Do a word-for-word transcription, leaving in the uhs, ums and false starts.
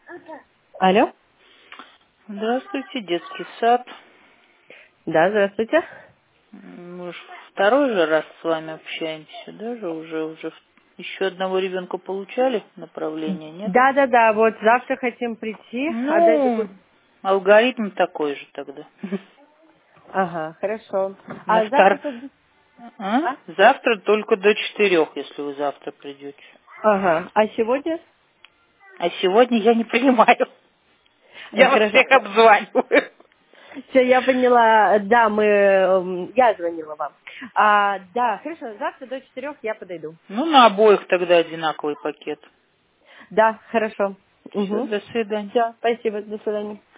Алло? Здравствуйте, детский сад. Да, здравствуйте. М, Мы ж второй же раз с вами общаемся, даже уже уже еще одного ребенка получали направление, нет? Да, да, да, вот завтра хотим прийти, отдать Ну, документы. алгоритм такой же тогда. Ага, хорошо. На А завтра втор... как бы... А? А? Завтра только до четырех, если вы завтра придете. Ага, а сегодня? А сегодня я не принимаю. А, Я вас хорошо. всех обзваниваю. Все, я поняла. Да, мы... эм, Я звонила вам. А, да, хорошо, завтра до четырех я подойду. Ну, на обоих тогда одинаковый пакет. Да, хорошо. Все, Угу. до свидания. Все, спасибо, до свидания.